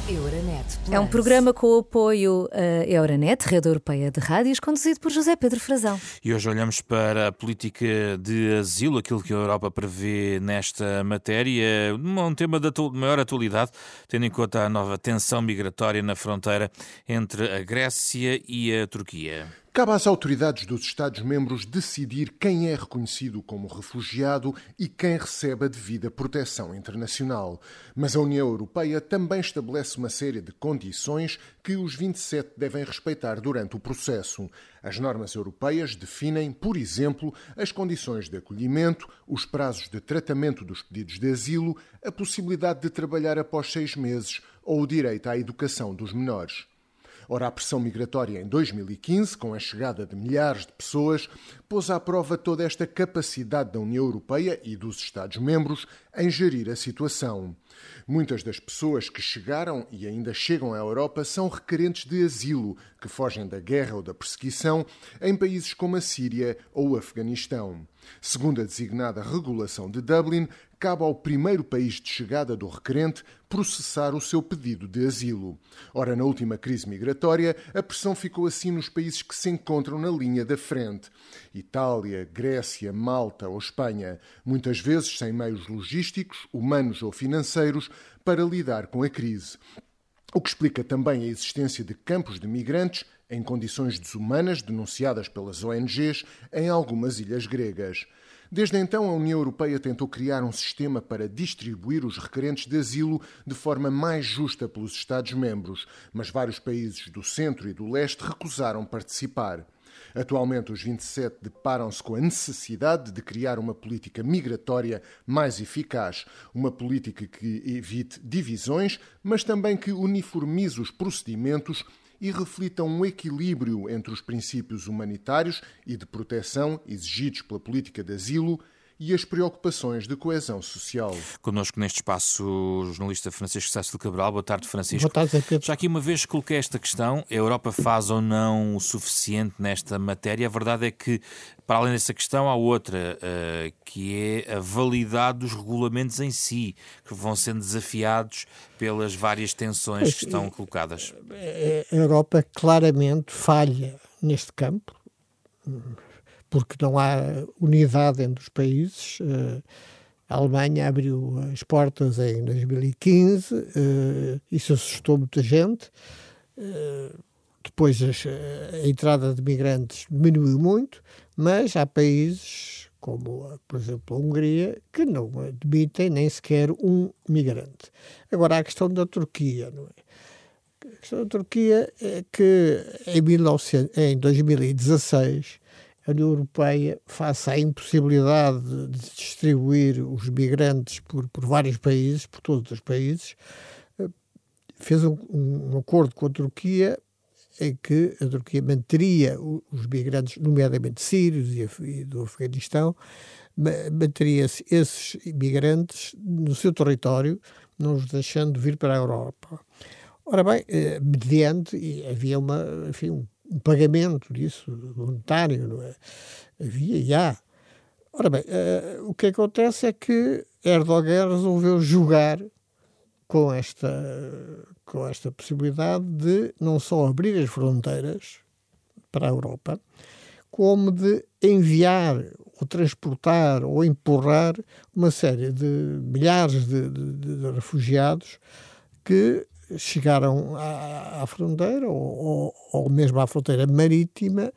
Euronet Plus. É um programa com o apoio à Euronet, Rede Europeia de Rádios, conduzido por José Pedro Frazão. E hoje olhamos para a política de asilo, aquilo que a Europa prevê nesta matéria, um tema de maior atualidade, tendo em conta a nova tensão migratória na fronteira entre a Grécia e a Turquia. Cabe às autoridades dos Estados-membros decidir quem é reconhecido como refugiado e quem recebe a devida proteção internacional. Mas a União Europeia também estabelece uma série de condições que os 27 devem respeitar durante o processo. As normas europeias definem, por exemplo, as condições de acolhimento, os prazos de tratamento dos pedidos de asilo, a possibilidade de trabalhar após 6 meses ou o direito à educação dos menores. Ora, a pressão migratória em 2015, com a chegada de milhares de pessoas, pôs à prova toda esta capacidade da União Europeia e dos Estados-membros em gerir a situação. Muitas das pessoas que chegaram e ainda chegam à Europa são requerentes de asilo, que fogem da guerra ou da perseguição em países como a Síria ou o Afeganistão. Segundo a designada regulação de Dublin, cabe ao primeiro país de chegada do requerente processar o seu pedido de asilo. Ora, na última crise migratória, a pressão ficou assim nos países que se encontram na linha da frente. Itália, Grécia, Malta ou Espanha, muitas vezes sem meios logísticos, humanos ou financeiros, para lidar com a crise. O que explica também a existência de campos de migrantes em condições desumanas denunciadas pelas ONGs em algumas ilhas gregas. Desde então, a União Europeia tentou criar um sistema para distribuir os requerentes de asilo de forma mais justa pelos Estados-membros, mas vários países do centro e do leste recusaram participar. Atualmente, os 27 deparam-se com a necessidade de criar uma política migratória mais eficaz, uma política que evite divisões, mas também que uniformize os procedimentos e reflita um equilíbrio entre os princípios humanitários e de proteção exigidos pela política de asilo e as preocupações de coesão social. Connosco neste espaço o jornalista Francisco Sá de Cabral. Boa tarde, Francisco. Boa tarde, Zé Pedro. Já aqui uma vez coloquei esta questão, a Europa faz ou não o suficiente nesta matéria? A verdade é que, para além dessa questão, há outra, que é a validade dos regulamentos em si, que vão sendo desafiados pelas várias tensões que estão colocadas. A Europa claramente falha neste campo, porque não há unidade entre os países. A Alemanha abriu as portas em 2015, isso assustou muita gente. Depois a entrada de migrantes diminuiu muito, mas há países, como por exemplo a Hungria, que não admitem nem sequer um migrante. Agora, há a questão da Turquia, não é? A questão da Turquia é que em 2016 a União Europeia, face à impossibilidade de distribuir os migrantes por vários países, por todos os países, fez um acordo com a Turquia em que a Turquia manteria os migrantes, nomeadamente sírios e do Afeganistão, manteria esses migrantes no seu território, não os deixando vir para a Europa. Ora bem, mediante, havia um pagamento disso, monetário, não é? Havia e há. Ora bem, o que acontece é que Erdogan resolveu jogar com esta possibilidade de não só abrir as fronteiras para a Europa, como de enviar ou transportar ou empurrar uma série de milhares de refugiados que chegaram à fronteira ou mesmo à fronteira marítima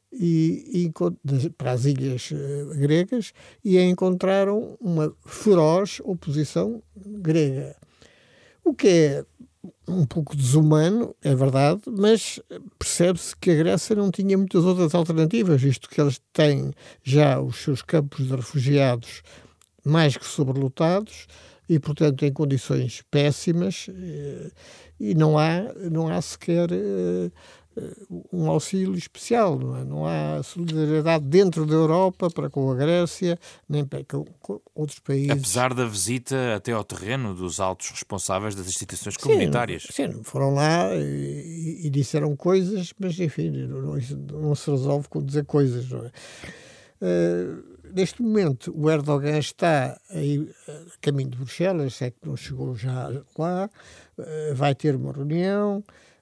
para as ilhas gregas e encontraram uma feroz oposição grega. O que é um pouco desumano, é verdade, mas percebe-se que a Grécia não tinha muitas outras alternativas, visto que eles têm já os seus campos de refugiados mais que sobrelotados e, portanto, em condições péssimas, e não há sequer um auxílio especial, não é? Não há solidariedade dentro da Europa para com a Grécia, nem para com outros países. Apesar da visita até ao terreno dos altos responsáveis das instituições comunitárias. Sim, foram lá e disseram coisas, mas enfim, não se resolve com dizer coisas, não é? neste momento, o Erdogan está aí a caminho de Bruxelas, é que não chegou já lá, vai ter uma reunião.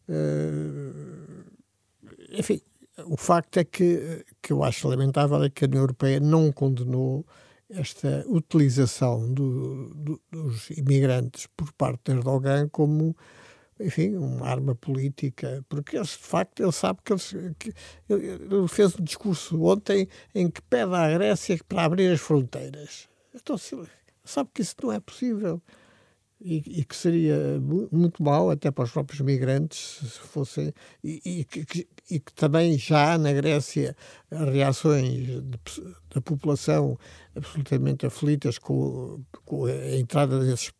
Enfim, o facto é que eu acho lamentável é que a União Europeia não condenou esta utilização dos imigrantes por parte de Erdogan como, enfim, uma arma política, porque de facto ele sabe que ele fez um discurso ontem em que pede à Grécia para abrir as fronteiras. Então, sabe que isso não é possível e que seria muito mau até para os próprios migrantes se fossem, e que também já há na Grécia reações da população absolutamente aflitas com a entrada desses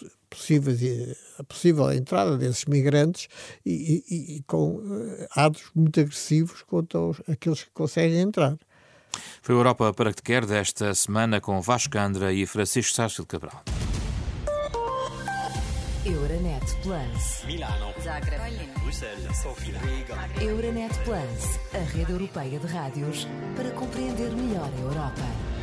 a possível entrada desses migrantes e com atos muito agressivos contra aqueles que conseguem entrar. Foi a Europa para que te quer desta semana com Vasco Gandra e Francisco Sá-Gil Cabral. Euronet Plus. Milano. Zagreb. Bruxelas. Sofia. Riga. Euronet Plus, a rede europeia de rádios para compreender melhor a Europa.